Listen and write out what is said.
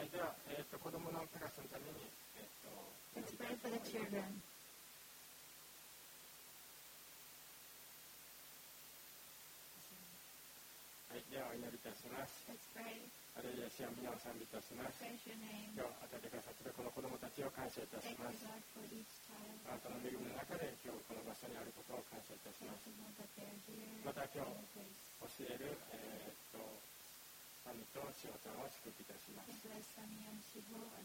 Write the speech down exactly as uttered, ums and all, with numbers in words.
はい、では、えー、と子供のクラスのために、えー、と Let's pray for the children. はい、ではお祈りいたします。 Let's pray. ハレルヤ、主よ、皆を賛美いたします。 Praise your name. 今日与えてくださったこの子供たちを感謝いたし Thank ま you, す。 God, for each child. あなたの恵みの中で今日この場所にあることを感謝いたしま Thank す。 you, Lord, that they're here. また今日 in your place. 教える、えー、とサミとしおちゃんを祝福いたします。 We bless Sammy and Shivo